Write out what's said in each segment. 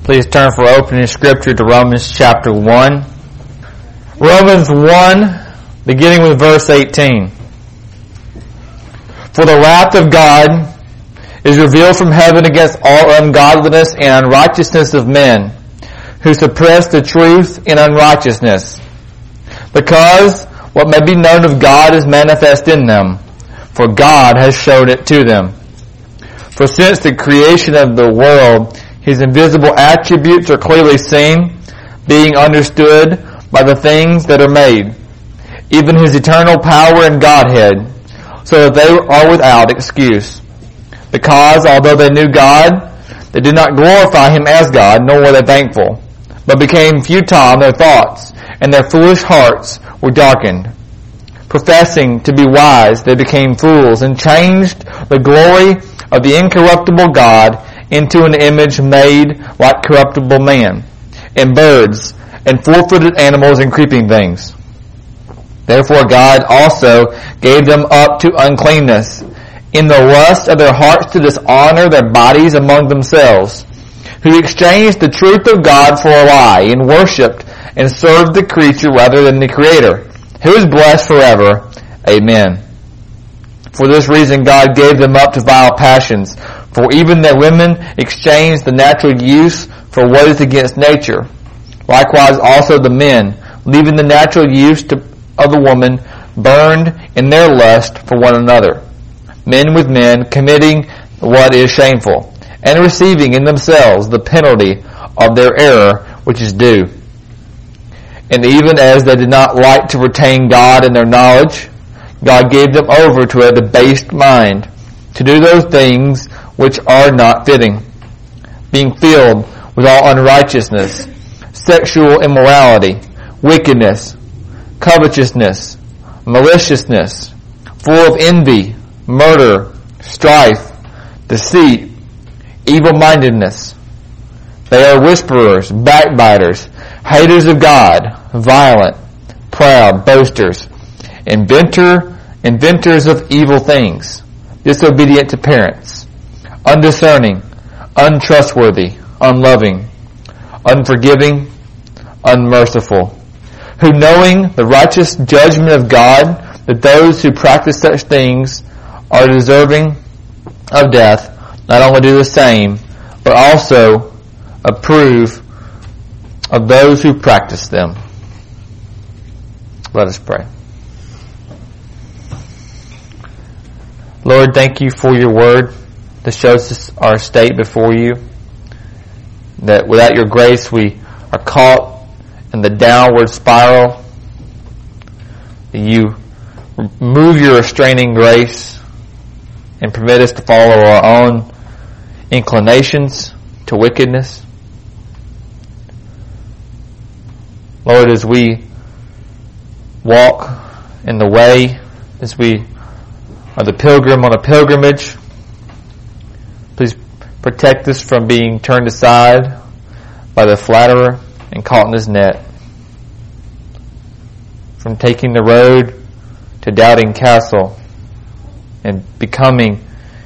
Please turn for opening scripture to Romans chapter 1. Romans 1, beginning with verse 18. For the wrath of God is revealed from heaven against all ungodliness and unrighteousness of men, who suppress the truth in unrighteousness. Because what may be known of God is manifest in them, for God has showed it to them. For since the creation of the world, His invisible attributes are clearly seen, being understood by the things that are made, even His eternal power and Godhead, so that they are without excuse. Because, although they knew God, they did not glorify Him as God, nor were they thankful, but became futile in their thoughts, and their foolish hearts were darkened. Professing to be wise, they became fools, and changed the glory of the incorruptible God into an image made like corruptible man, and birds, and four-footed animals, and creeping things. Therefore God also gave them up to uncleanness, in the lust of their hearts to dishonor their bodies among themselves, who exchanged the truth of God for a lie, and worshipped and served the creature rather than the Creator, who is blessed forever. Amen. For this reason God gave them up to vile passions, for even their women exchanged the natural use for what is against nature. Likewise also the men, leaving the natural use of the woman, burned in their lust for one another, men with men, committing what is shameful, and receiving in themselves the penalty of their error which is due. And even as they did not like to retain God in their knowledge, God gave them over to a debased mind, to do those things which are not fitting, being filled with all unrighteousness, sexual immorality, wickedness, covetousness, maliciousness, full of envy, murder, strife, deceit, evil-mindedness. They are whisperers, backbiters, haters of God, violent, proud, boasters, inventors of evil things, disobedient to parents, undiscerning, untrustworthy, unloving, unforgiving, unmerciful, who knowing the righteous judgment of God, that those who practice such things are deserving of death, not only do the same, but also approve of those who practice them. Let us pray. Lord, thank you for your word that shows us our state before you, that without your grace we are caught in the downward spiral. You remove your restraining grace and permit us to follow our own inclinations to wickedness. Lord, as we walk in the way, as we are the pilgrim on a pilgrimage, please protect us from being turned aside by the flatterer and caught in his net, from taking the road to Doubting Castle and becoming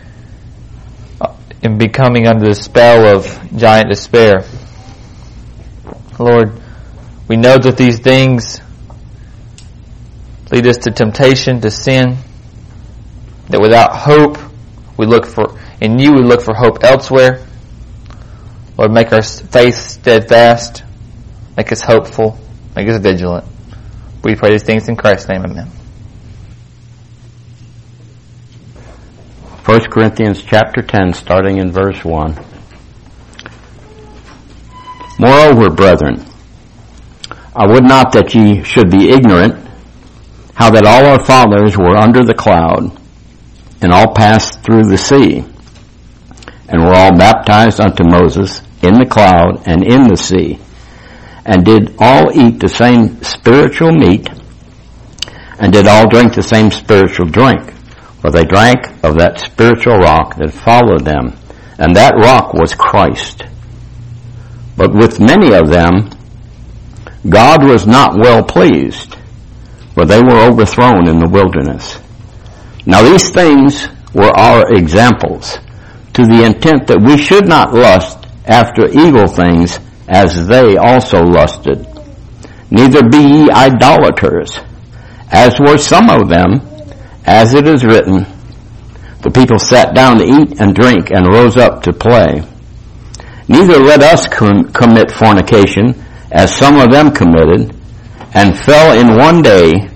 under the spell of giant despair. Lord, we know that these things lead us to temptation, to sin, that without hope we look for hope elsewhere. Lord, make our faith steadfast, make us hopeful, make us vigilant. We pray these things in Christ's name, amen. 1 Corinthians chapter 10, starting in verse 1. Moreover, brethren, I would not that ye should be ignorant how that all our fathers were under the cloud, and all passed through the sea, and were all baptized unto Moses in the cloud and in the sea, and did all eat the same spiritual meat, and did all drink the same spiritual drink. For they drank of that spiritual rock that followed them, and that rock was Christ. But with many of them God was not well pleased, for they were overthrown in the wilderness. Now these things were our examples, to the intent that we should not lust after evil things, as they also lusted. Neither be ye idolaters, as were some of them, as it is written, the people sat down to eat and drink and rose up to play. Neither let us commit fornication, as some of them committed, and fell in one day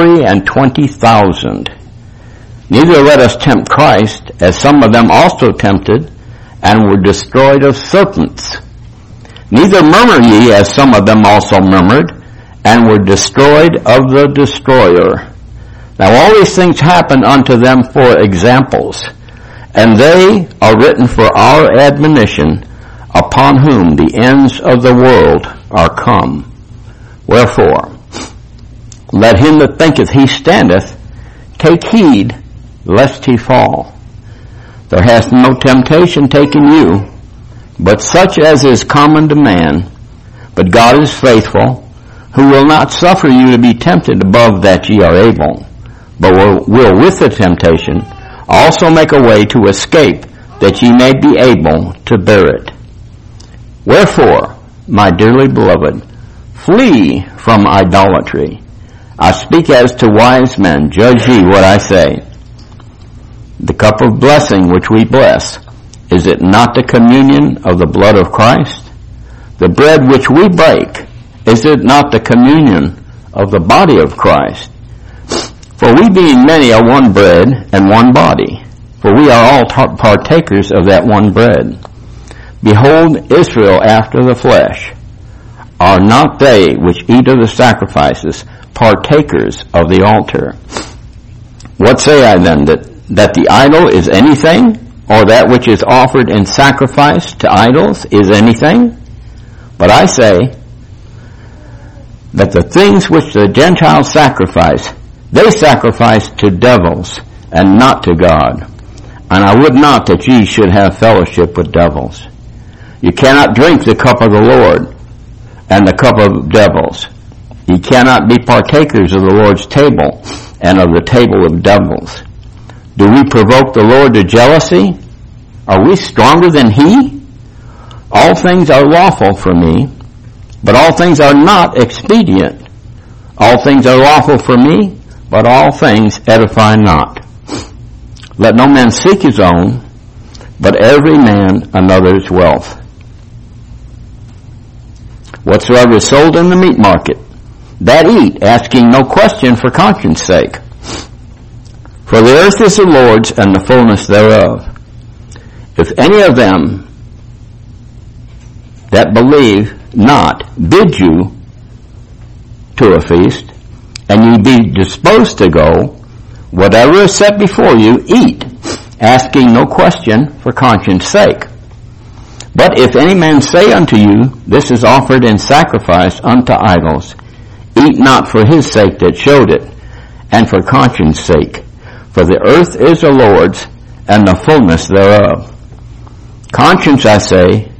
23,000. Neither let us tempt Christ, as some of them also tempted, and were destroyed of serpents. Neither murmur ye, as some of them also murmured, and were destroyed of the destroyer. Now all these things happen unto them for examples, and they are written for our admonition, upon whom the ends of the world are come. Wherefore, let him that thinketh he standeth take heed lest he fall. There hath no temptation taken you, but such as is common to man. But God is faithful, who will not suffer you to be tempted above that ye are able, but will with the temptation also make a way to escape, that ye may be able to bear it. Wherefore, my dearly beloved, flee from idolatry. I speak as to wise men. Judge ye what I say. The cup of blessing which we bless, is it not the communion of the blood of Christ? The bread which we break, is it not the communion of the body of Christ? For we being many are one bread and one body, for we are all partakers of that one bread. Behold, Israel after the flesh, are not they which eat of the sacrifices partakers of the altar? What say I then, that the idol is anything, or that which is offered in sacrifice to idols is anything? But I say that the things which the Gentiles sacrifice, they sacrifice to devils, and not to God. And I would not that ye should have fellowship with devils. You cannot drink the cup of the Lord and the cup of devils. Ye cannot be partakers of the Lord's table and of the table of devils. Do we provoke the Lord to jealousy? Are we stronger than he? All things are lawful for me, but all things are not expedient. All things are lawful for me, but all things edify not. Let no man seek his own, but every man another's wealth. Whatsoever is sold in the meat market, that eat, asking no question for conscience sake. For the earth is the Lord's, and the fullness thereof. If any of them that believe not bid you to a feast, and ye be disposed to go, whatever is set before you, eat, asking no question for conscience sake. But if any man say unto you, this is offered in sacrifice unto idols, eat not for his sake that showed it, and for conscience sake. For the earth is the Lord's, and the fullness thereof. Conscience, I say,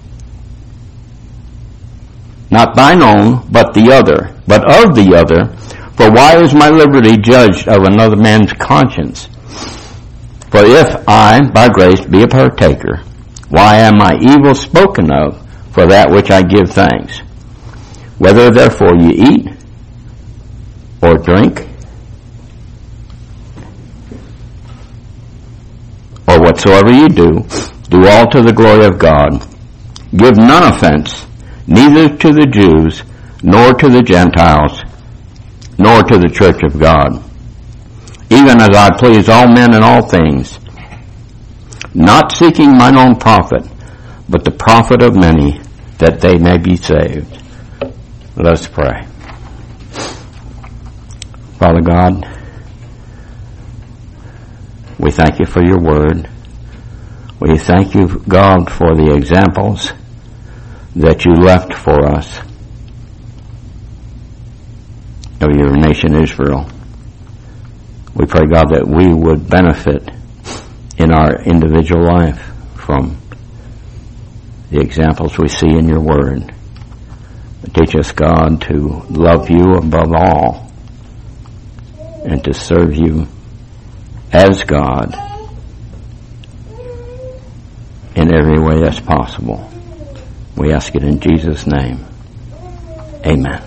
not thine own, but the other, but of the other. For why is my liberty judged of another man's conscience? For if I, by grace, be a partaker, why am I evil spoken of for that which I give thanks? Whether therefore ye eat or drink, or whatsoever ye do, do all to the glory of God. Give none offense, neither to the Jews, nor to the Gentiles, nor to the church of God, even as I please all men in all things, not seeking mine own profit, but the profit of many, that they may be saved. Let us pray. Father God, we thank you for your word. We thank you, God, for the examples that you left for us of your nation Israel. We pray, God, that we would benefit in our individual life from the examples we see in your word. Teach us, God, to love you above all and to serve you as God in every way that's possible. We ask it in Jesus' name. Amen.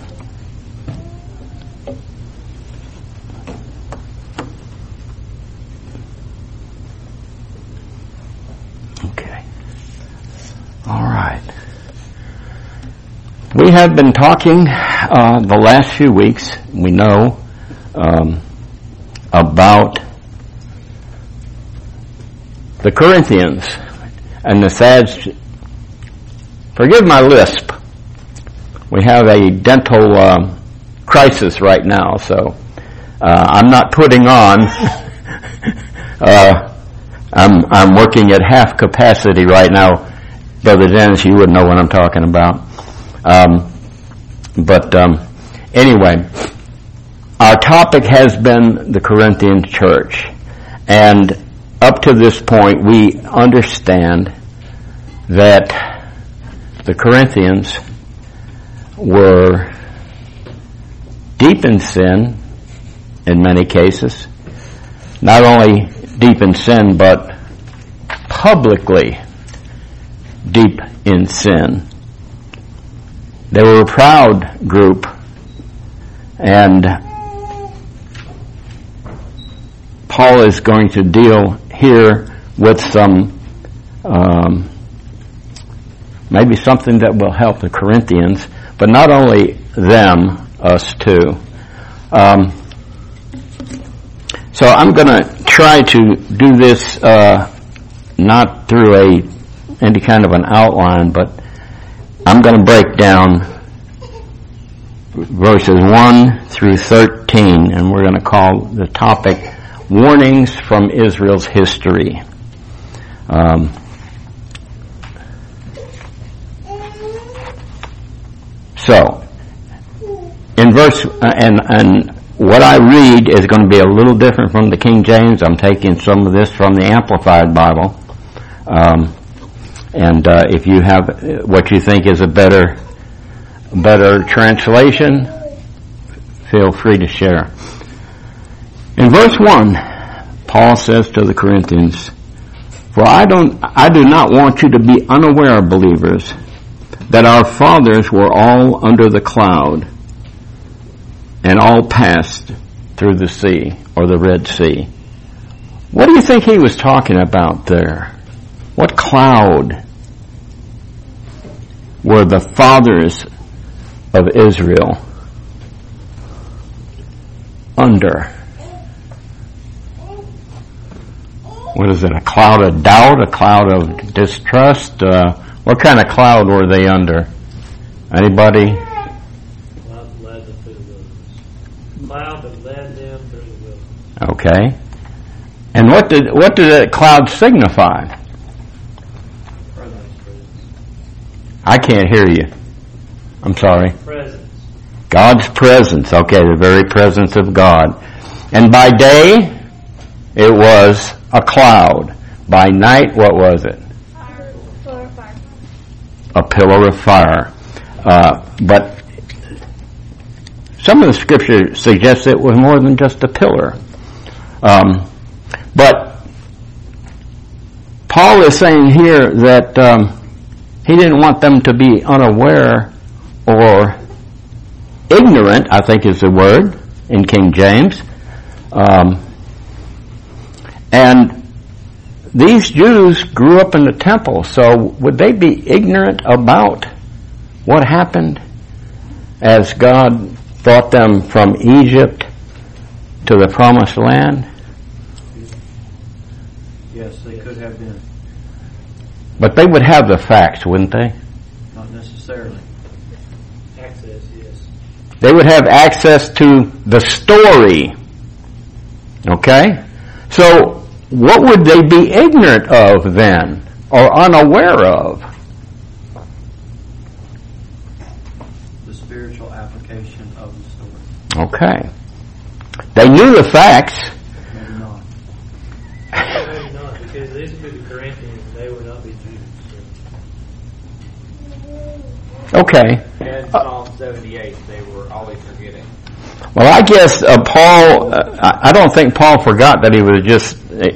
Okay. All right. We have been talking the last few weeks, we know, about the Corinthians and the sad... Forgive my lisp. We have a dental crisis right now, so I'm not putting on. I'm working at half capacity right now. Brother Dennis, you wouldn't know what I'm talking about. Anyway, our topic has been the Corinthian church. And up to this point, we understand that the Corinthians were deep in sin in many cases. Not only deep in sin, but publicly deep in sin. They were a proud group, and Paul is going to deal here with some maybe something that will help the Corinthians, but not only them, us too. So I'm going to try to do this not through any kind of an outline, but I'm going to break down verses 1 through 13, and we're going to call the topic Warnings from Israel's History. So, in verse, and what I read is going to be a little different from the King James. I'm taking some of this from the Amplified Bible. If you have what you think is a better translation, feel free to share. In verse 1, Paul says to the Corinthians, "For I do not want you to be unaware, believers, that our fathers were all under the cloud and all passed through the sea," or the Red Sea. What do you think he was talking about there? What cloud were the fathers of Israel under? What is it, a cloud of doubt, a cloud of distrust? What kind of cloud were they under? Anybody? Cloud that led them through the wilderness. Okay. And what did that cloud signify? I can't hear you. I'm sorry. Presence. God's presence. Okay, the very presence of God. And by day, it was a cloud. By night, what was it? A pillar of fire. But some of the scripture suggests it was more than just a pillar. But Paul is saying here that he didn't want them to be unaware or ignorant, I think is the word in King James. And these Jews grew up in the temple, so would they be ignorant about what happened as God brought them from Egypt to the promised land? Yes, they could have been. But they would have the facts, wouldn't they? Not necessarily. Access, yes. They would have access to the story. Okay? So, what would they be ignorant of then, or unaware of? The spiritual application of the story. Okay. They knew the facts. Maybe not. Maybe not, because these would be the Corinthians, and they would not be Jews. Okay. And Psalm 78, they were always forgetting. Well, I guess Paul. I don't think Paul forgot that he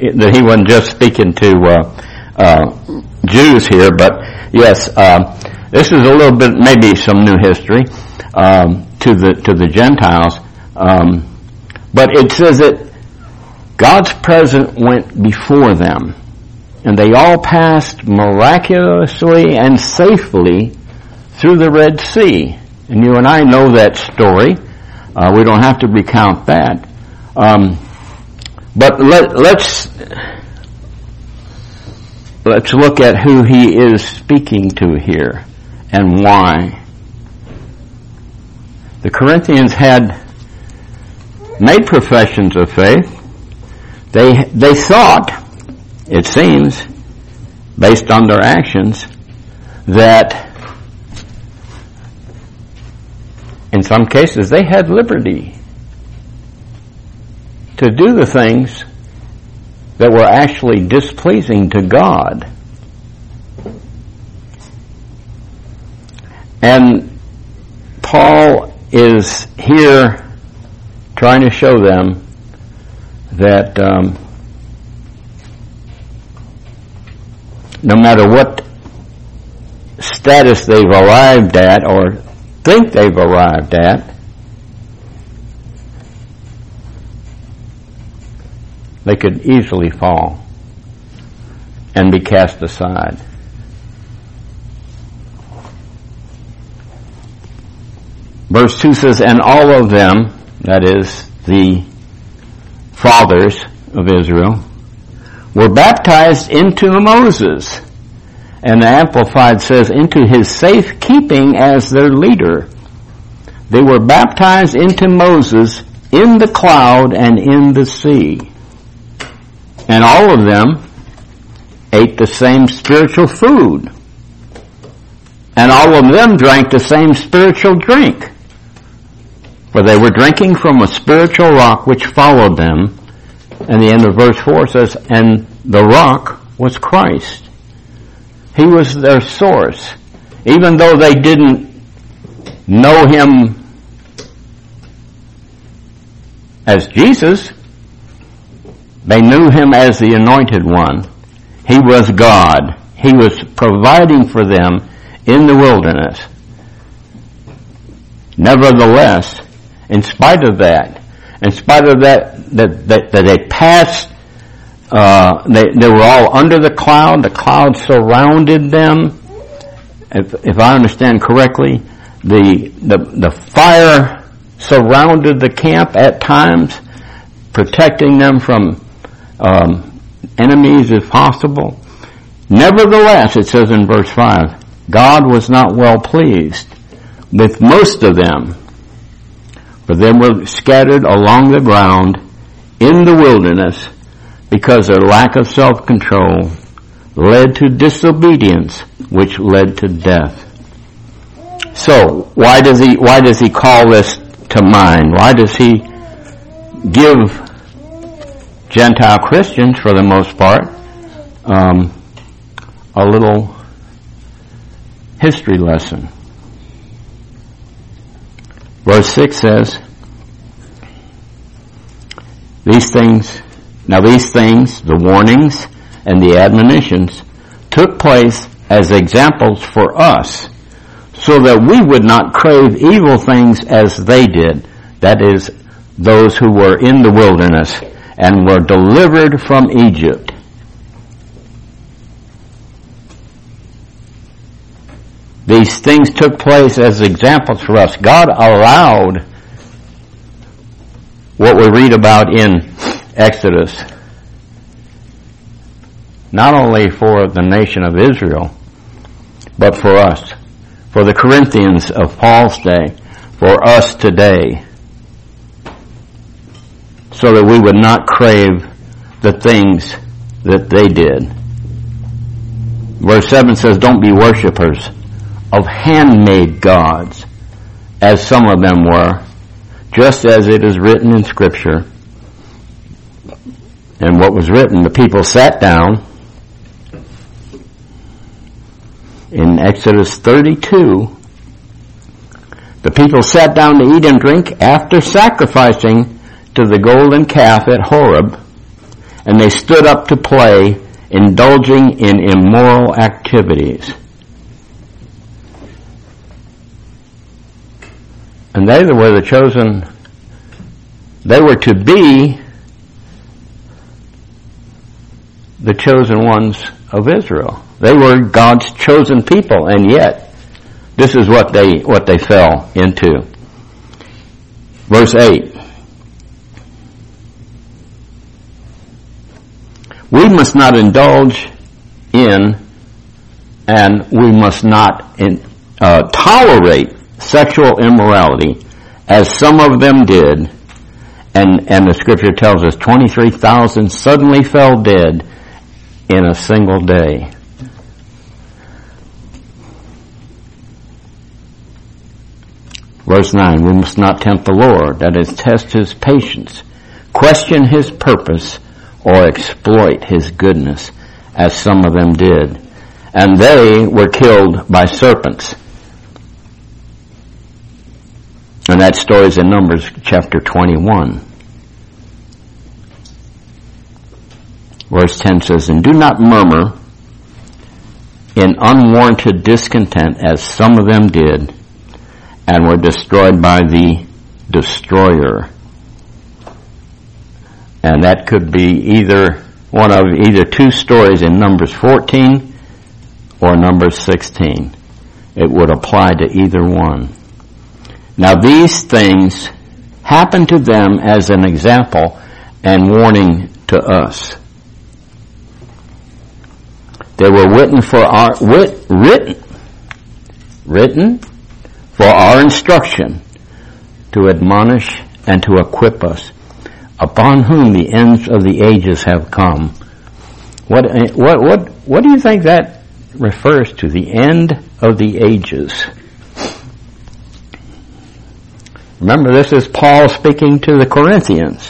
wasn't just speaking to Jews here. But yes, This is a little bit, maybe some new history to the Gentiles, but it says that God's presence went before them, and they all passed miraculously and safely through the Red Sea. And you and I know that story. We don't have to recount that. But let's look at who he is speaking to here and why. The Corinthians had made professions of faith. They thought, it seems, based on their actions, that in some cases they had liberty to do the things that were actually displeasing to God. And Paul is here trying to show them that no matter what status they've arrived at or think they've arrived at, they could easily fall and be cast aside. Verse 2 says, and all of them, that is, the fathers of Israel, were baptized into Moses. And the Amplified says, into his safekeeping as their leader. They were baptized into Moses in the cloud and in the sea. And all of them ate the same spiritual food. And all of them drank the same spiritual drink. For they were drinking from a spiritual rock which followed them. And the end of verse 4 says, and the rock was Christ. He was their source. Even though they didn't know him as Jesus, they knew him as the Anointed One. He was God. He was providing for them in the wilderness. Nevertheless, in spite of that they passed, they were all under the cloud surrounded them. If I understand correctly, the fire surrounded the camp at times, protecting them from enemies if possible. Nevertheless, it says in verse 5, God was not well pleased with most of them, for they were scattered along the ground in the wilderness, because their lack of self-control led to disobedience, which led to death. So, why does he call this to mind? Why does he give Gentile Christians, for the most part, a little history lesson? Verse 6 says, these things, the warnings and the admonitions, took place as examples for us, so that we would not crave evil things as they did. That is, those who were in the wilderness and were delivered from Egypt. These things took place as examples for us. God allowed what we read about in Exodus, not only for the nation of Israel, but for us, for the Corinthians of Paul's day, for us today, so that we would not crave the things that they did. Verse 7 says, don't be worshipers of handmade gods, as some of them were, just as it is written in Scripture. And what was written, the people sat down. In Exodus 32, the people sat down to eat and drink after sacrificing to the golden calf at Horeb, and they stood up to play, indulging in immoral activities. And they were the chosen, they were to be the chosen ones of Israel. They were God's chosen people, and yet this is what they fell into. Verse 8. We must not indulge in, and we must not tolerate sexual immorality, as some of them did, and the scripture tells us 23,000 suddenly fell dead in a single day. Verse 9, we must not tempt the Lord, that is, test his patience, question his purpose, or exploit his goodness, as some of them did. And they were killed by serpents. And that story is in Numbers chapter 21. Verse 10 says, and do not murmur in unwarranted discontent, as some of them did, and were destroyed by the destroyer. And that could be either two stories in Numbers 14 or Numbers 16. It would apply to either one. Now these things happened to them as an example and warning to us. They were written for our instruction, to admonish and to equip us, upon whom the ends of the ages have come. What do you think that refers to? The end of the ages. Remember, this is Paul speaking to the Corinthians.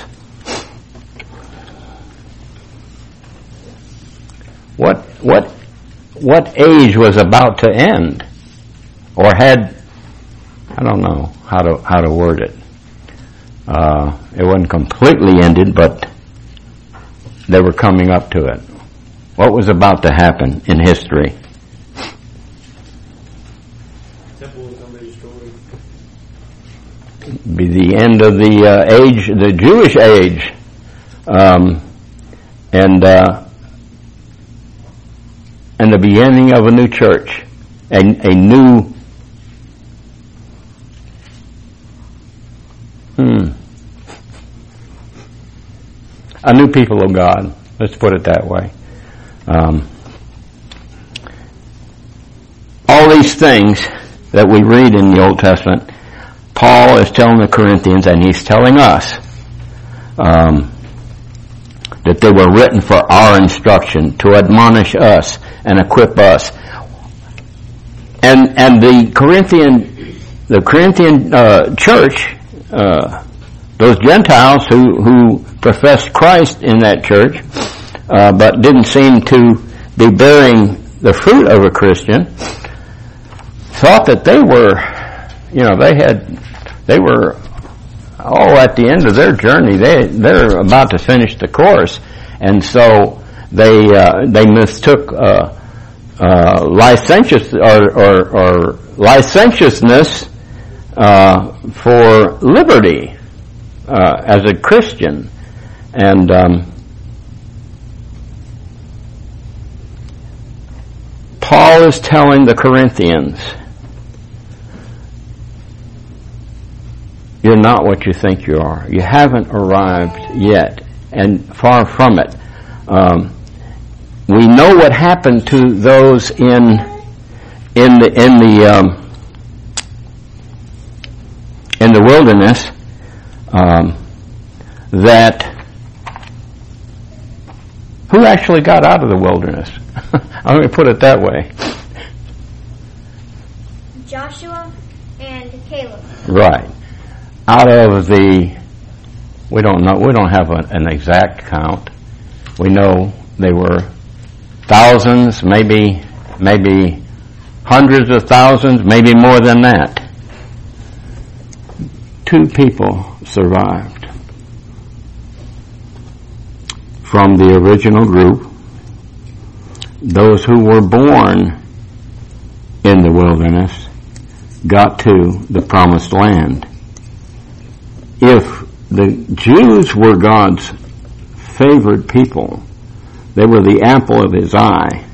What age was about to end, or had, I don't know how to word it. It wasn't completely ended, but they were coming up to it. What was about to happen in history? Temple was going to be destroyed. Be the end of the age, the Jewish age, and the beginning of a new church, a new people of God. Let's put it that way. All these things that we read in the Old Testament, Paul is telling the Corinthians, and he's telling us, that they were written for our instruction, to admonish us and equip us. And the Corinthian church, those Gentiles who professed Christ in that church, but didn't seem to be bearing the fruit of a Christian, thought that they were, they were at the end of their journey. They're about to finish the course, and so they mistook licentiousness for liberty as a Christian. And Paul is telling the Corinthians, you're not what you think you are. You haven't arrived yet, and far from it. We know what happened to those in the wilderness. That who actually got out of the wilderness? I'm going to put it that way. Joshua and Caleb. Right. Out of we don't have an exact count. We know they were thousands, maybe hundreds of thousands, maybe more than that. 2 people survived from the original group, those who were born in the wilderness got to the promised land. if the Jews were God's favored people, they were the apple of his eye,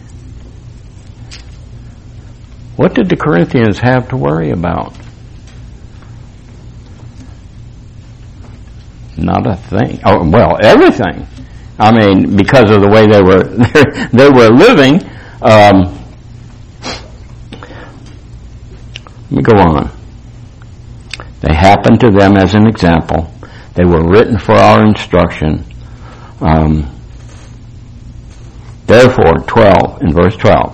what did the Corinthians have to worry about? Not a thing. Oh, well, everything. I mean, because of the way they were living. Let me go on. They happened to them as an example. They were written for our instruction. Therefore, 12, in verse 12,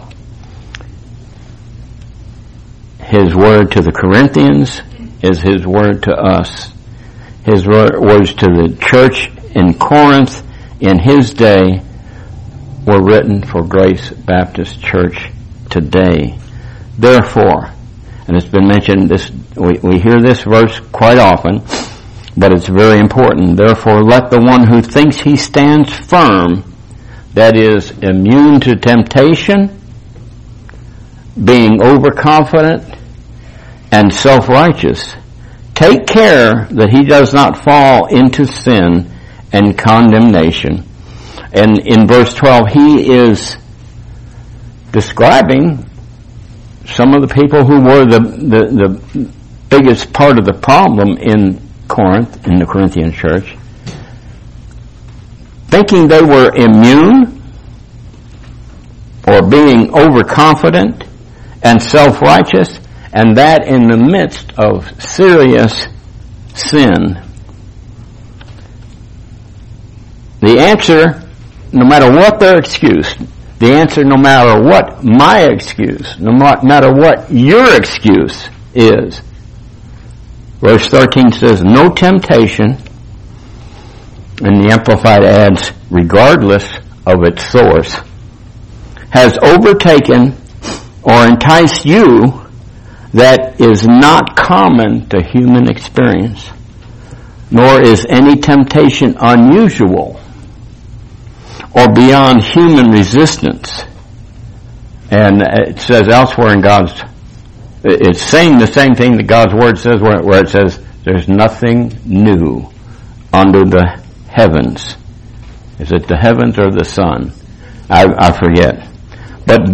his word to the Corinthians is his word to us. His words to the church in Corinth in his day were written for Grace Baptist Church today. Therefore, and it's been mentioned, we hear this verse quite often, but it's very important. Therefore, let the one who thinks he stands firm, that is, immune to temptation, being overconfident and self-righteous, take care that he does not fall into sin and condemnation. And in verse 12, he is describing some of the people who were the biggest part of the problem in Corinth, in the Corinthian church, thinking they were immune or being overconfident and self-righteous, and that in the midst of serious sin. The answer, no matter what their excuse, the answer no matter what my excuse, no matter what your excuse is, verse 13 says, no temptation, and the Amplified adds, regardless of its source, has overtaken or enticed you that is not common to human experience, nor is any temptation unusual or beyond human resistance. And it says elsewhere in it's saying the same thing that God's Word says where it says, there's nothing new under the heavens. Is it the heavens or the sun? I forget. But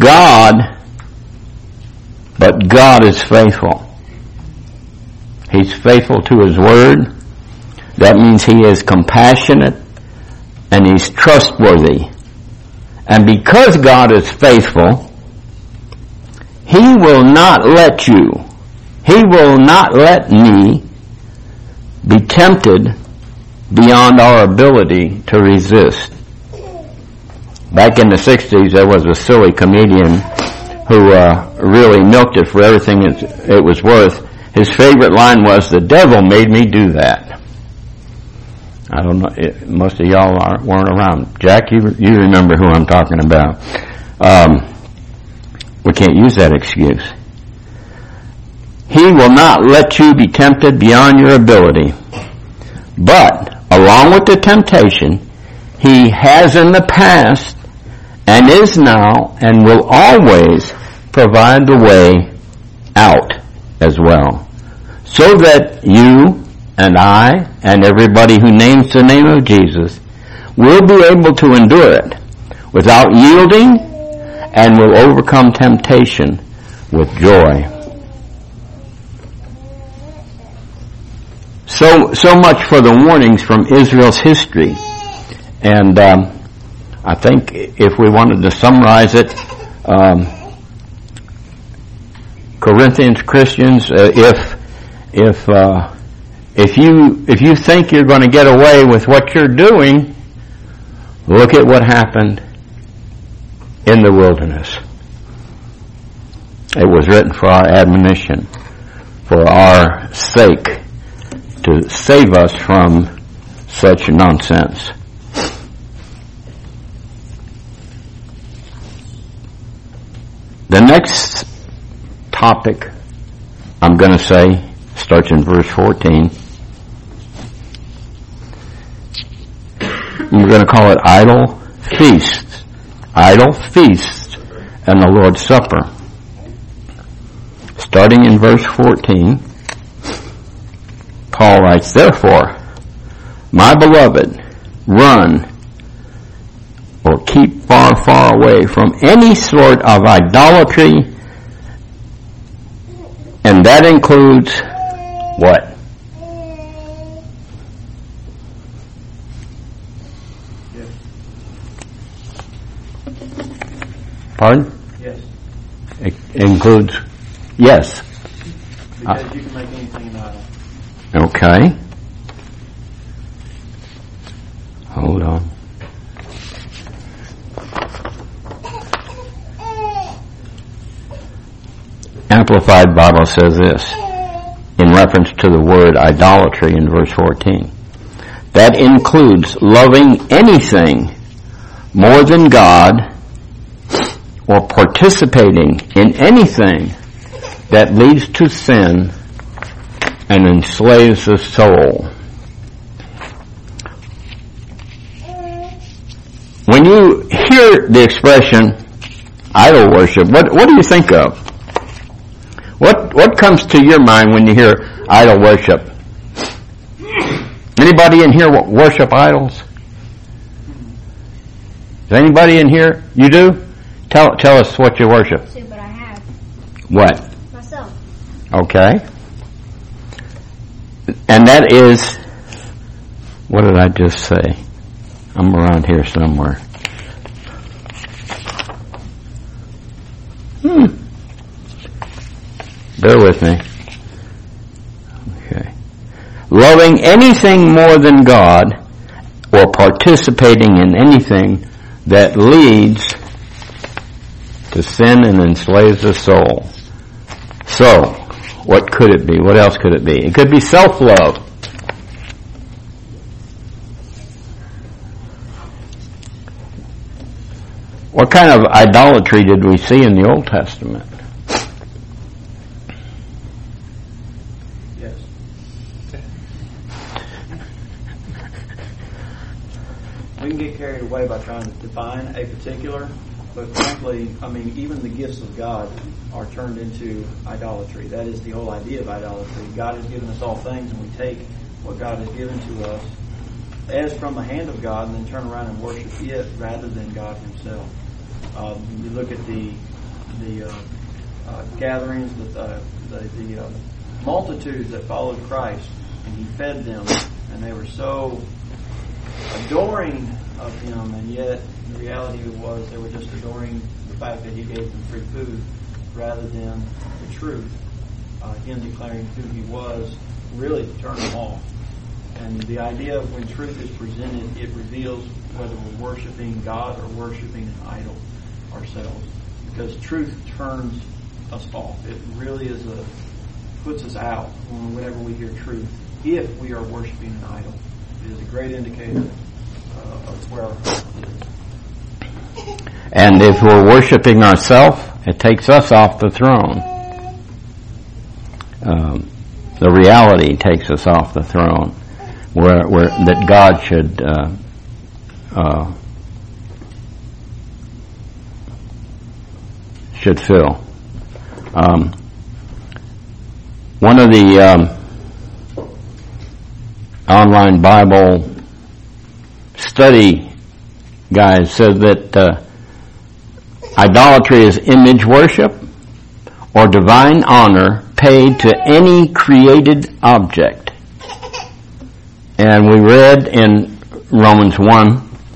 God is faithful. He's faithful to His Word. That means He is compassionate and He's trustworthy. And because God is faithful, He will not let you, He will not let me be tempted beyond our ability to resist. Back in the 60s, there was a silly comedian who really milked it for everything it was worth. His favorite line was, "The devil made me do that." I don't know, most of y'all weren't around. Jack, you remember who I'm talking about. We can't use that excuse. He will not let you be tempted beyond your ability. But, along with the temptation, He has in the past and is now and will always provide the way out as well, so that you and I and everybody who names the name of Jesus will be able to endure it without yielding and will overcome temptation with joy. So much for the warnings from Israel's history. And I think if we wanted to summarize it, Corinthians Christians, if you think you're going to get away with what you're doing, look at what happened in the wilderness. It was written for our admonition, for our sake, to save us from such nonsense. The next topic I'm going to say starts in verse 14. We're going to call it idle feasts. Idle feasts and the Lord's Supper. Starting in verse 14, Paul writes, therefore, my beloved, run or keep far, far away from any sort of idolatry, and that includes what? Yes. Pardon? Yes. It includes, yes. Because you can make anything an idol. Okay. Hold on. Amplified Bible says this in reference to the word idolatry in verse 14. That includes loving anything more than God or participating in anything that leads to sin and enslaves the soul. When you hear the expression idol worship, what do you think of? What comes to your mind when you hear idol worship? Anybody in here worship idols? Is anybody in here? You do? Tell us what you worship. But I have What? myself. Okay. And that is, what did I just say? I'm around here somewhere. Bear with me. Okay. Loving anything more than God or participating in anything that leads to sin and enslaves the soul. So, what could it be? What else could it be? It could be self-love. What kind of idolatry did we see in the Old Testament? Yes. We can get carried away by trying to define a particular, but frankly, even the gifts of God are turned into idolatry. That is the whole idea of idolatry. God has given us all things, and we take what God has given to us as from the hand of God and then turn around and worship it rather than God himself. You look at the gatherings, the multitudes that followed Christ, and he fed them, and they were so adoring of him, and yet the reality was they were just adoring the fact that he gave them free food rather than the truth, him declaring who he was, really to turn them off. And the idea of when truth is presented, it reveals whether we're worshiping God or worshiping an idol ourselves. Because truth turns us off. It really puts us out whenever we hear truth. If we are worshiping an idol, it is a great indicator of where our heart is. And if we're worshiping ourselves, it takes us off the throne. The reality takes us off the throne, where that God should fill. One of the online Bible study guys said that idolatry is image worship or divine honor paid to any created object. And we read in Romans 1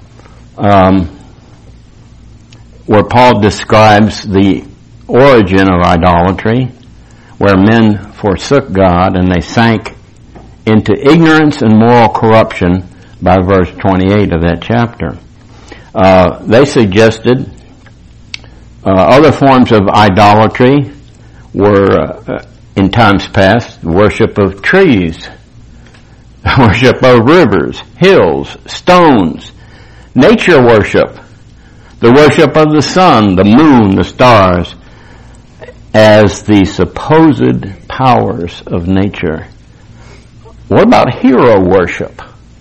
where Paul describes the origin of idolatry, where men forsook God and they sank into ignorance and moral corruption by verse 28 of that chapter. They suggested other forms of idolatry were, in times past, worship of trees, worship of rivers, hills, stones, nature worship, the worship of the sun, the moon, the stars, as the supposed powers of nature. What about hero worship?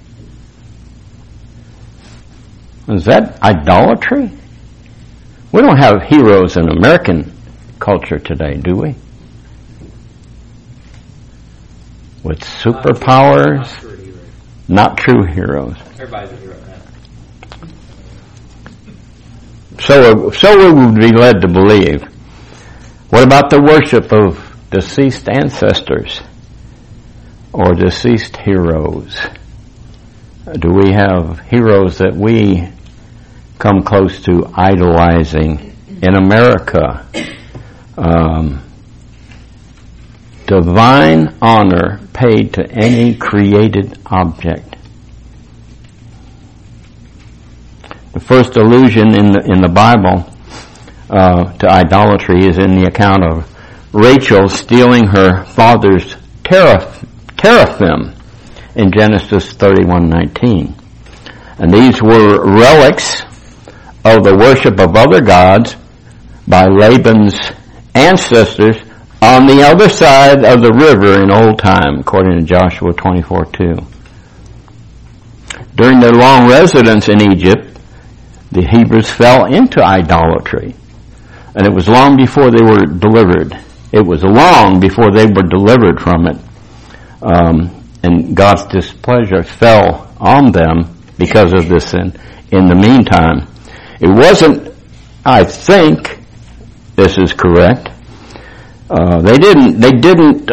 Is that idolatry? We don't have heroes in American culture today, do we? with superpowers, not true heroes. Everybody's a hero now. So we would be led to believe. What about the worship of deceased ancestors or deceased heroes? Do we have heroes that we come close to idolizing in America? Divine honor paid to any created object. The first allusion in the Bible to idolatry is in the account of Rachel stealing her father's teraphim in Genesis 31:19. And these were relics of the worship of other gods by Laban's ancestors on the other side of the river in old time, according to Joshua 24:2. During their long residence in Egypt, the Hebrews fell into idolatry. And it was long before they were delivered. It was long before they were delivered from it. And God's displeasure fell on them because of this sin. In the meantime, it wasn't, I think, this is correct, they didn't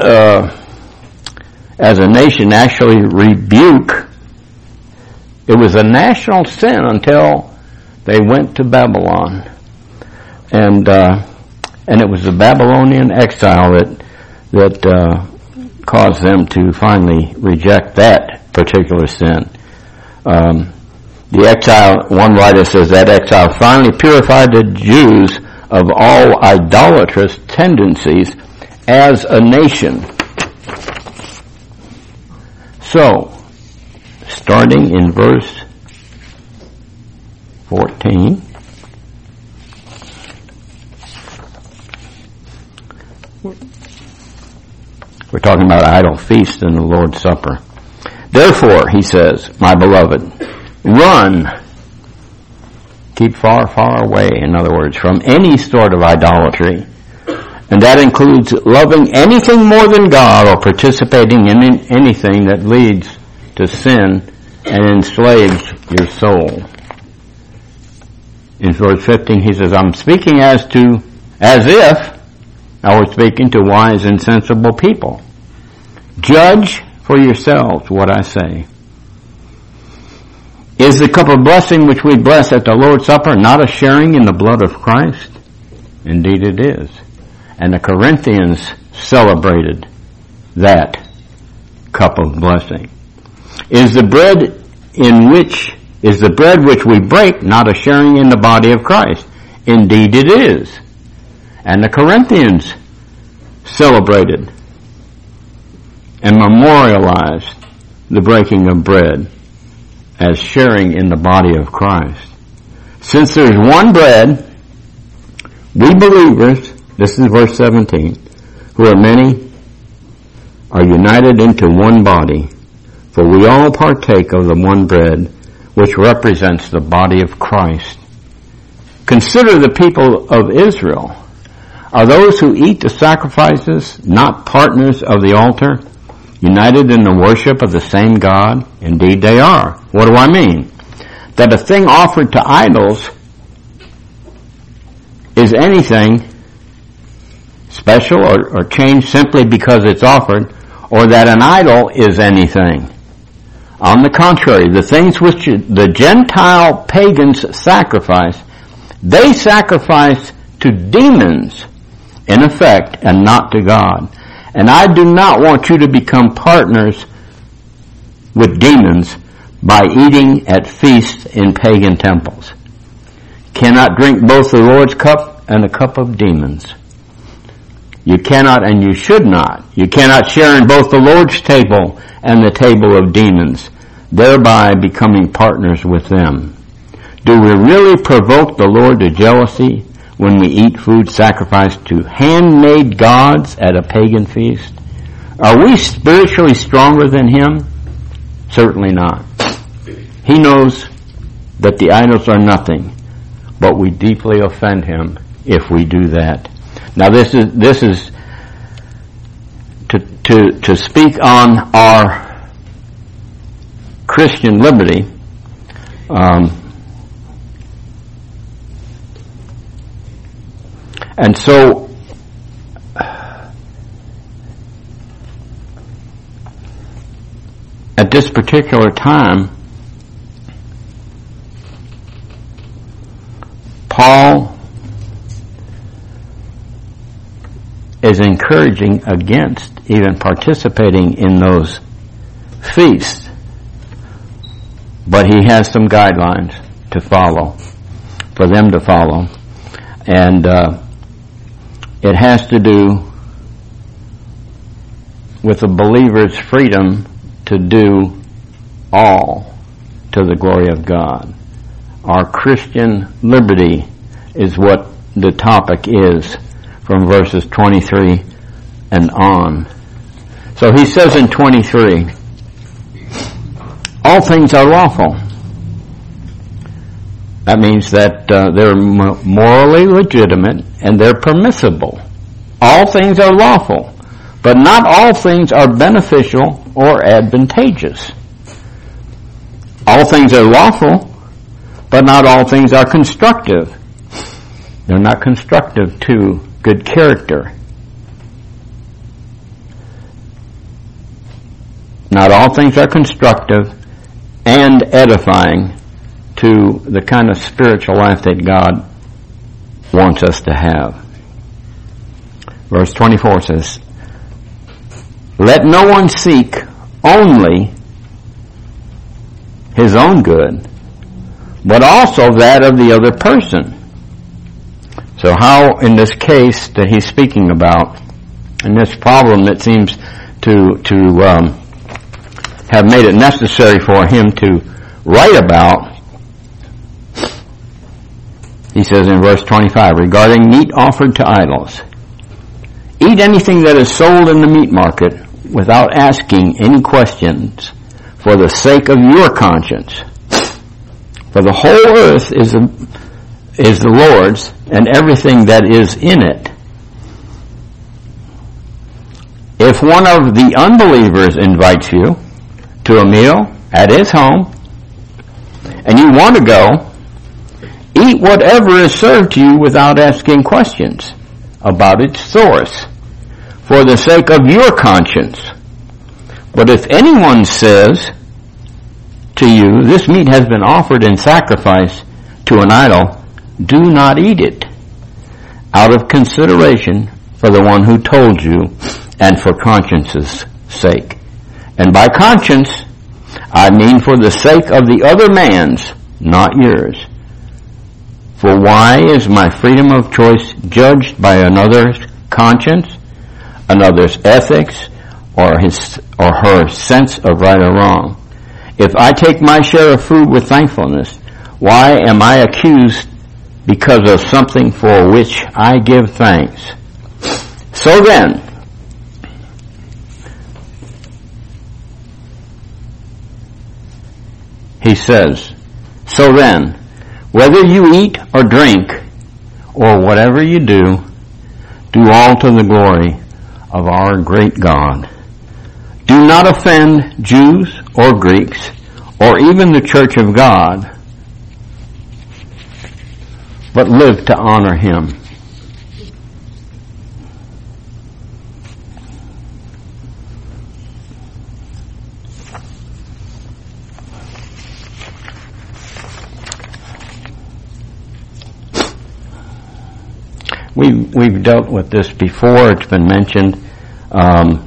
as a nation actually rebuke. It was a national sin until they went to Babylon. And it was the Babylonian exile that caused them to finally reject that particular sin. The exile, one writer says that exile finally purified the Jews of all idolatrous tendencies as a nation. So, starting in verse 14, we're talking about idol feast and the Lord's Supper. Therefore, he says, my beloved, run. Keep far, far away, in other words, from any sort of idolatry. And that includes loving anything more than God or participating in anything that leads to sin and enslaves your soul. In verse 15, he says, I'm speaking as if I was speaking to wise and sensible people. Judge for yourselves what I say. Is the cup of blessing which we bless at the Lord's Supper not a sharing in the blood of Christ? Indeed it is. And the Corinthians celebrated that cup of blessing. Is the bread which we break not a sharing in the body of Christ? Indeed it is. And the Corinthians celebrated and memorialized the breaking of bread as sharing in the body of Christ. Since there's one bread, we believers, this is verse 17, who are many, are united into one body, for we all partake of the one bread, which represents the body of Christ. Consider the people of Israel. Are those who eat the sacrifices not partners of the altar, united in the worship of the same God? Indeed they are. What do I mean? That a thing offered to idols is anything special or changed simply because it's offered, or that an idol is anything. On the contrary, the things which the Gentile pagans sacrifice, they sacrifice to demons, in effect, and not to God. And I do not want you to become partners with demons by eating at feasts in pagan temples. Cannot drink both the Lord's cup and the cup of demons. You cannot and you should not. You cannot share in both the Lord's table and the table of demons, thereby becoming partners with them. Do we really provoke the Lord to jealousy when we eat food sacrificed to handmade gods at a pagan feast? Are we spiritually stronger than Him? Certainly not. He knows that the idols are nothing, but we deeply offend Him if we do that. Now this is to speak on our Christian liberty, and so at this particular time, Paul is encouraging against even participating in those feasts, but he has some guidelines to follow, for them to follow, and it has to do with a believer's freedom to do all to the glory of God. Our Christian liberty is what the topic is from verses 23 and on. So he says in 23, all things are lawful. That means that they're morally legitimate and they're permissible. All things are lawful, but not all things are beneficial or advantageous. All things are lawful, but not all things are constructive. They're not constructive to good character. Not all things are constructive and edifying to the kind of spiritual life that God wants us to have. Verse 24 says, let no one seek only his own good, but also that of the other person. So how, in this case that he's speaking about, and this problem that seems to have made it necessary for him to write about, he says in verse 25, regarding meat offered to idols, eat anything that is sold in the meat market without asking any questions for the sake of your conscience. For the whole earth is the Lord's, and everything that is in it. If one of the unbelievers invites you to a meal at his home, and you want to go, eat whatever is served to you without asking questions about its source, for the sake of your conscience. But if anyone says to you, this meat has been offered in sacrifice to an idol, do not eat it, out of consideration for the one who told you, and for conscience's sake. And by conscience, I mean for the sake of the other man's, not yours. For why is my freedom of choice judged by another's conscience, another's ethics, or his or her sense of right or wrong? If I take my share of food with thankfulness, why am I accused because of something for which I give thanks? So then, he says, so then, whether you eat or drink, or whatever you do all to the glory of our great God. Do not offend Jews or Greeks, or even the church of God, but live to honor Him. We've dealt with this before. It's been mentioned. A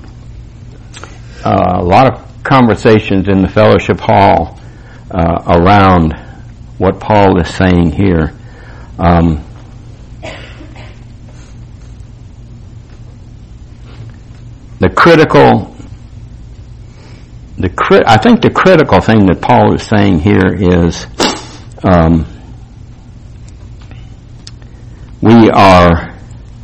lot of conversations in the fellowship hall around what Paul is saying here. I think the critical thing that Paul is saying here is we are,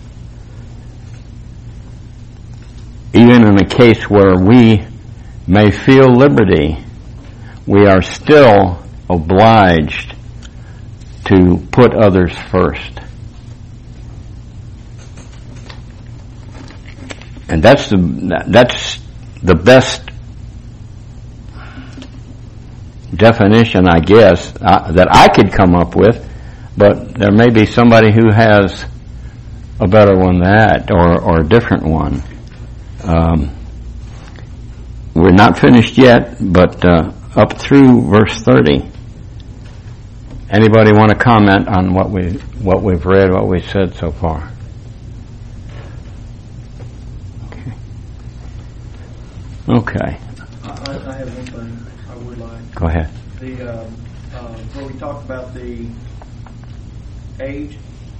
even in a case where we may feel liberty, we are still obliged to put others first. And that's the best definition, I guess, that I could come up with, but there may be somebody who has a better one than that, or a different one. We're not finished yet, but up through verse 30. Anybody want to comment on what we've read, what we've said so far? Okay. I have one thing I would like. Go ahead. Where we talked about the age.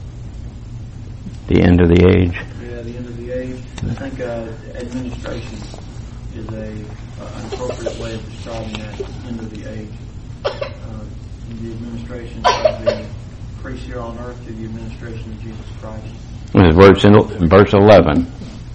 The end of the age. Yeah, the end of the age. I think administration is an appropriate way of describing that end of the age. The administration of the priest here on earth to the administration of Jesus Christ. In verse 11.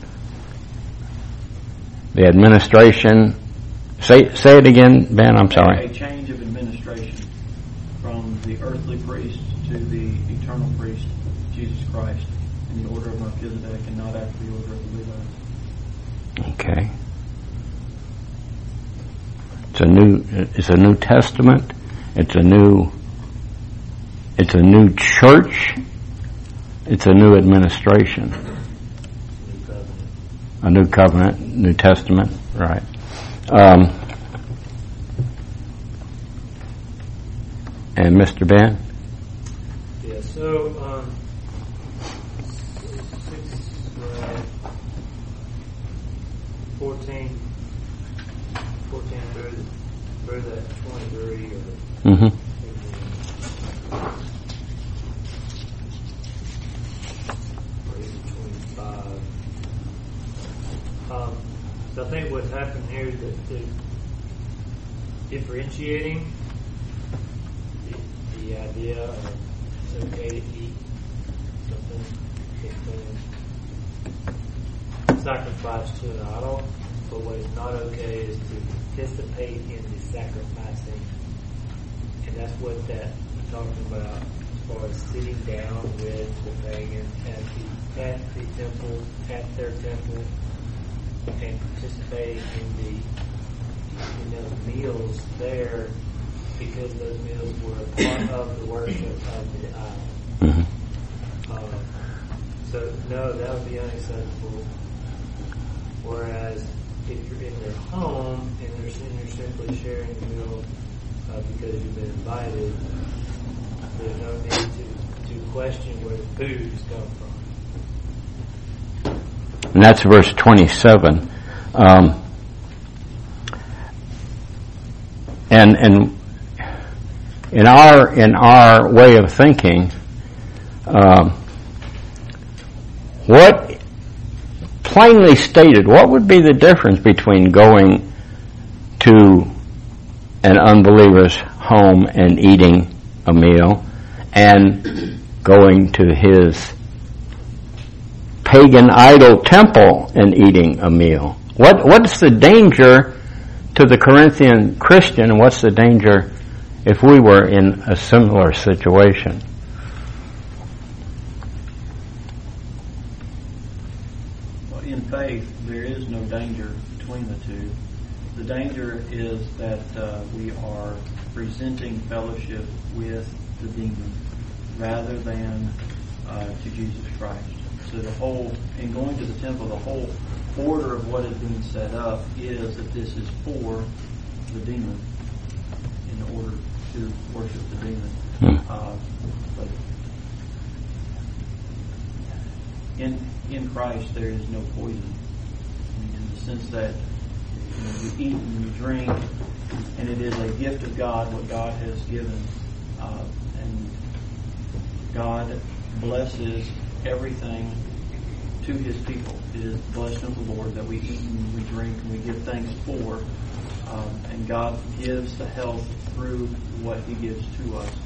The administration. Say it again, Ben. I'm sorry. A change of administration from the earthly priest to the eternal priest, Jesus Christ, in the order of Melchizedek, and not after the order of the Levites. Okay. It's a New Testament. It's a new church. It's a new administration. A new covenant, New Testament, right. And Mr. Ben? Yeah, so 14 through that 23 or Mm-hmm. or even 25. So I think what's happened here is that they're differentiating the idea of it's okay to eat something that's been sacrificed to an idol, but what is not okay is to participate in the sacrificing. And that's what that we're talking about as far as sitting down with the pagan at the temple, at their temple, and participating in those meals there, because those meals were a part of the worship of the idol. Mm-hmm. So no, that would be unacceptable. Whereas if you're in their home and you're simply sharing a meal because you've been invited, there's no need to question where the food has come from. And that's verse 27. And in our way of thinking, what plainly stated, what would be the difference between going to an unbeliever's home and eating a meal and going to his pagan idol temple and eating a meal? What's the danger to the Corinthian Christian, and what's the danger if we were in a similar situation? Well, in faith, there is no danger between the two. The danger is that we are presenting fellowship with the demon rather than to Jesus Christ. So in going to the temple, the whole order of what is being set up is that this is for the demon in order to worship the demon. But in Christ there is no poison. In the sense that you eat and you drink, and it is a gift of God, what God has given. And God blesses everything to His people. It is the blessing of the Lord that we eat and we drink and we give thanks for. And God gives the health through what He gives to us.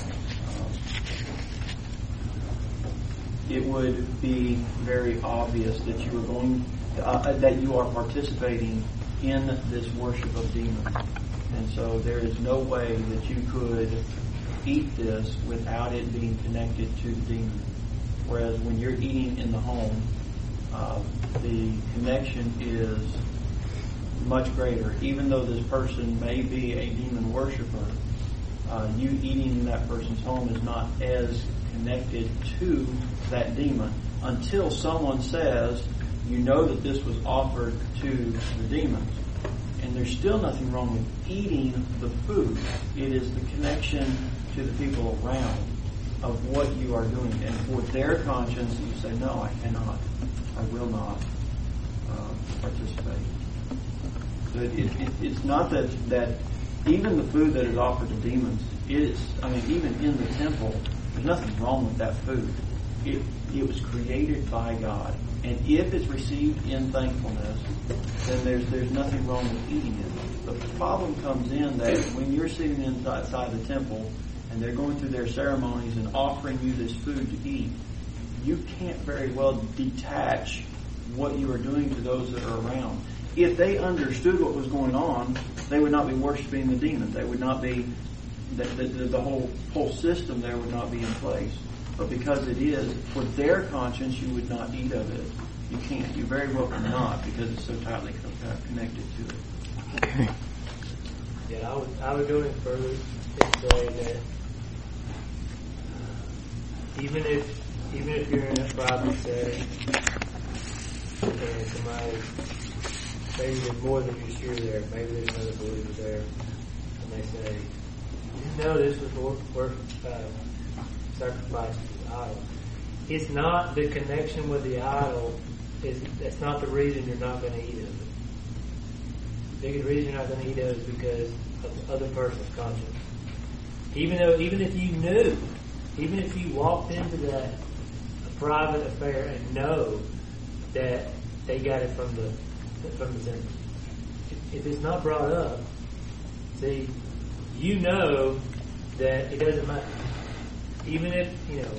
It would be very obvious that you are that you are participating in this worship of demons. And so there is no way that you could eat this without it being connected to the demon. Whereas when you're eating in the home, the connection is much greater. Even though this person may be a demon worshiper, you eating in that person's home is not as connected to that demon until someone says, you know that this was offered to the demons. And there's still nothing wrong with eating the food. It is the connection to the people around of what you are doing. And for their conscience, you say, no, I cannot. I will not participate. So it's not that even the food that is offered to demons even in the temple, there's nothing wrong with that food. It was created by God. And if it's received in thankfulness, then there's nothing wrong with eating it. But the problem comes in that when you're sitting inside the temple and they're going through their ceremonies and offering you this food to eat, you can't very well detach what you are doing to those that are around. If they understood what was going on, they would not be worshiping the demons. They would not be, the whole system there would not be in place. But because it is, for their conscience, you would not eat of it. You can't. You very well cannot because it's so tightly connected to it. Okay. Yeah, I would go in further and say that even if you're in a private setting and somebody, maybe there's more than just you there, maybe there's another believer there, and they say, you know, this was worth sacrifice to the idol. It's not the connection with the idol. That's not the reason you're not going to eat of it. The biggest reason you're not going to eat of it is because of the other person's conscience. Even if you knew, even if you walked into that private affair and know that they got it from the temple, if it's not brought up, see, you know that it doesn't matter. Even if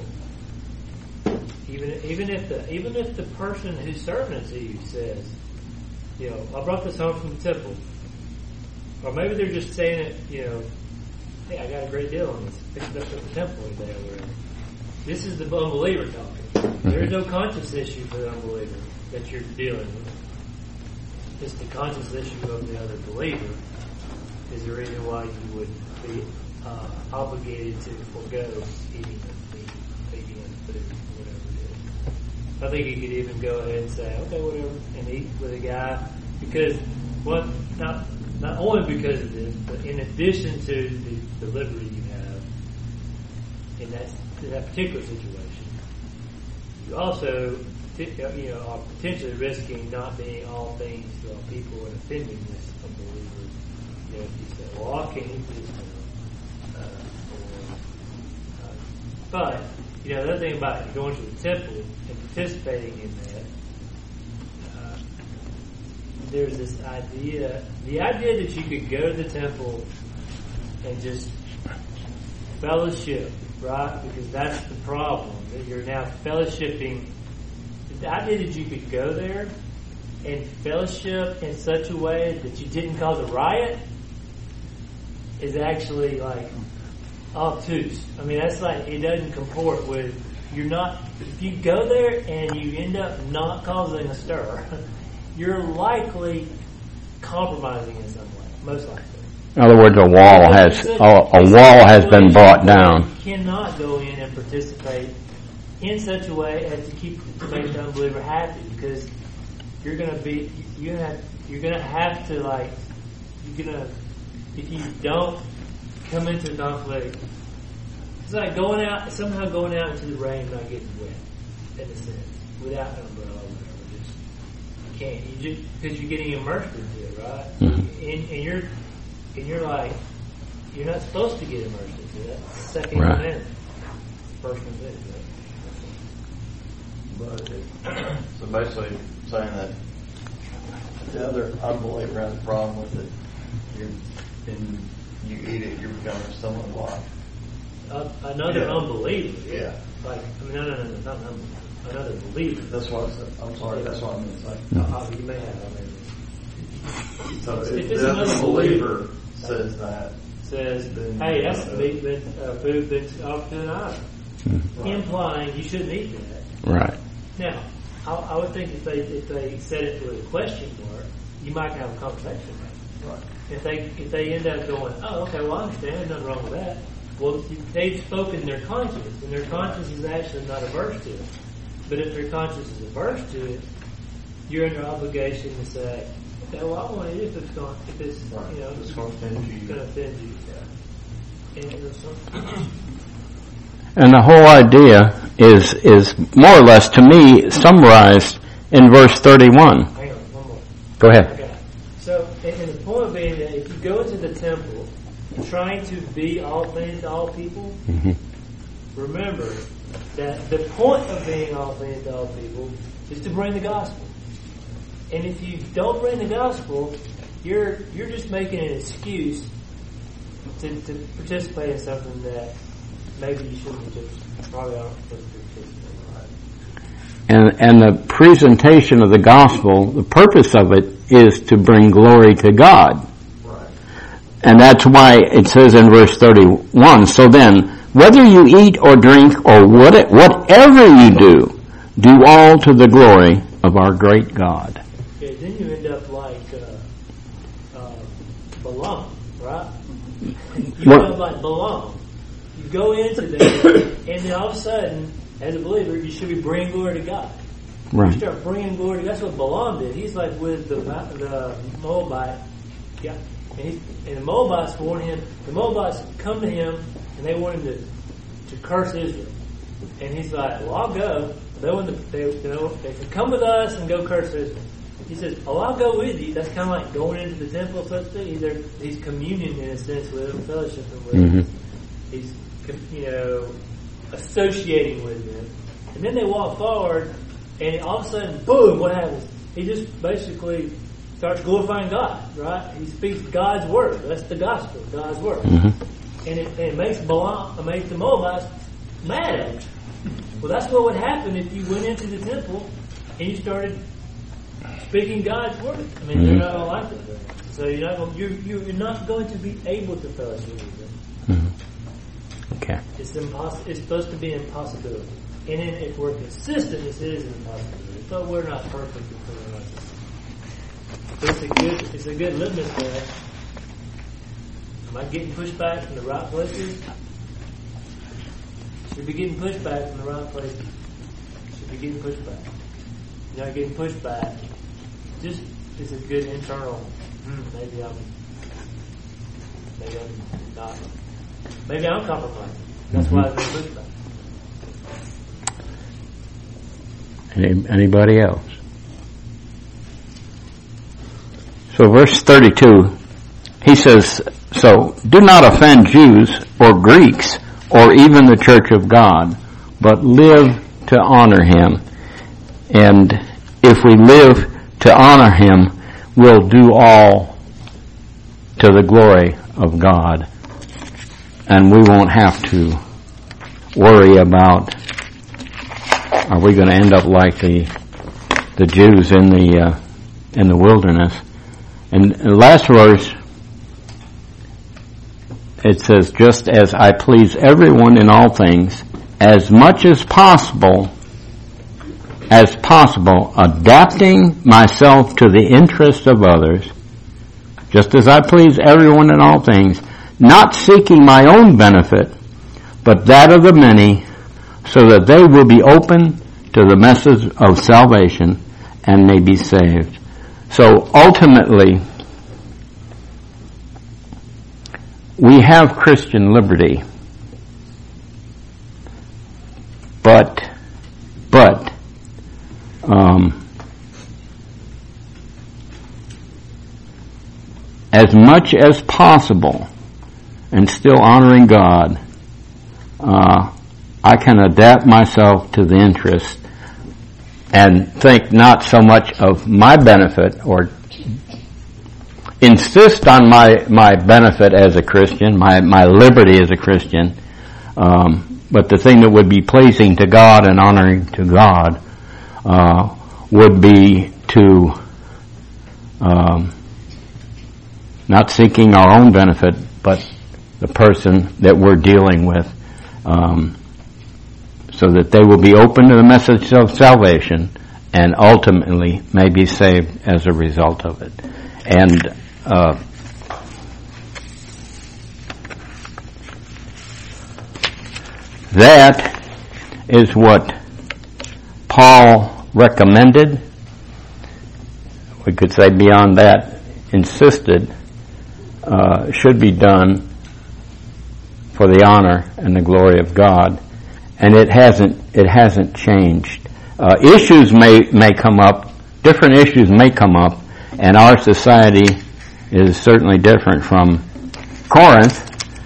the person who's serving it to you says, I brought this home from the temple, or maybe they're just saying it, hey, I got a great deal on this. Picked it up at the temple today or whatever. This is the unbeliever talking. There's no conscience issue for the unbeliever that you're dealing with. It's the conscience issue of the other believer is the reason why you would be obligated to forego eating the food, whatever it is. I think you could even go ahead and say, okay, whatever, and eat with a guy because not only because of this, but in addition to the liberty you have in that particular situation, you also are potentially risking not being all things to all people and offending this unbeliever. If you say, well, I can't eat this. But, the other thing about going to the temple and participating in that, there's this idea, the idea that you could go to the temple and just fellowship, right? Because that's the problem, that you're now fellowshipping. The idea that you could go there and fellowship in such a way that you didn't cause a riot is actually like obtuse. I mean, that's like, it doesn't comport with, if you go there and you end up not causing a stir, you're likely compromising in some way, most likely. In other words, a wall has been brought down. You cannot go in and participate in such a way as to make the unbeliever happy, because you're gonna have to if you don't come into conflict, it's like going out into the rain and not getting wet, in a sense, without an umbrella or whatever. You can't, because you're getting immersed into it, right? Mm-hmm. And you're like, you're not supposed to get immersed into it. That's the second right. commandment. First one is, right? So basically saying that the other unbeliever has a problem with it, you eat it, you're becoming someone like another unbeliever. Yeah. No, not an unbeliever. Another believer. That's what I said. I'm sorry, that's what I meant to say. You may have. So if the other believer says that, hey, that's food that's off to an idol, implying you shouldn't eat that. Right. Now, I would think if they said it with a question mark, you might have a conversation. Right. If they end up going, oh, okay, well, I understand, there's nothing wrong with that. Well, they've spoken their conscience, and their conscience is actually not averse to it. But if their conscience is averse to it, you're under obligation to say, okay, well, I want it if it's going, Right. you know, It's going to offend you. It's going to offend you. And there's something. And the whole idea is more or less, to me, summarized in verse 31. Hang on, one more. Go ahead. Okay. So, and the point being that if you go into the temple trying to be all things to all people, remember that the point of being all things to all people is to bring the gospel. And if you don't bring the gospel, you're just making an excuse to participate in something that maybe you shouldn't probably aren't supposed to participate in. And the presentation of the gospel, the purpose of it is to bring glory to God. Right. And that's why it says in verse 31, so then, whether you eat or drink or whatever you do, do all to the glory of our great God. Okay, then you end up like Balaam, right? You end up like Balaam. You go into there, and then all of a sudden, as a believer, you should be bringing glory to God. Right. You start bringing glory to God. That's what Balaam did. He's like with the Moabite. Yeah. And the Moabites warned him. The Moabites come to him, and they want him to curse Israel. And he's like, well, I'll go. They can come with us and go curse Israel. He says, oh, I'll go with you. That's kind of like going into the temple, so to speak. He's communion in a sense with them, fellowshipping with them. He's, associating with them. And then they walk forward, and all of a sudden, boom, what happens? He just basically starts glorifying God, right? He speaks God's word. That's the gospel, God's word. And it makes the Moabites mad at him. Well, that's what would happen if you went into the temple and you started speaking God's word. I mean, they're not all like that. So you're not going to be able to fellowship with them. Okay. It's supposed to be an impossibility. And then if we're consistent, this is an impossibility. But we're not perfect until we're not consistent. It's a good litmus test. Am I getting pushed back from the right places? Should be getting pushed back from the right places. Should be getting pushed back. You're not getting pushed back. Just it's a good internal. Maybe I'm not. Maybe I'm compromising. That's why I've been pushed back. Anybody else? So verse 32, he says, so do not offend Jews or Greeks or even the church of God, but live to honor him. And if we live to honor him, we'll do all to the glory of God. And we won't have to worry about, are we going to end up like the Jews in the wilderness? And the last verse, it says, just as I please everyone in all things, as much as possible, adapting myself to the interest of others, just as I please everyone in all things, not seeking my own benefit, but that of the many, so that they will be open to the message of salvation and may be saved. So ultimately, we have Christian liberty, but as much as possible, and still honoring God, I can adapt myself to the interest and think not so much of my benefit or insist on my benefit as a Christian, my liberty as a Christian, but the thing that would be pleasing to God and honoring to God would be to not seeking our own benefit, but the person that we're dealing with, so that they will be open to the message of salvation and ultimately may be saved as a result of it. And that is what Paul recommended. We could say beyond that, insisted, should be done for the honor and the glory of God. And it hasn't changed. Issues may come up, different issues may come up, and our society is certainly different from Corinth.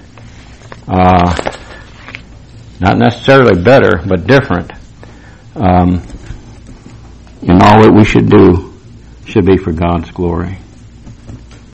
Not necessarily better, but different. And all that we should do should be for God's glory.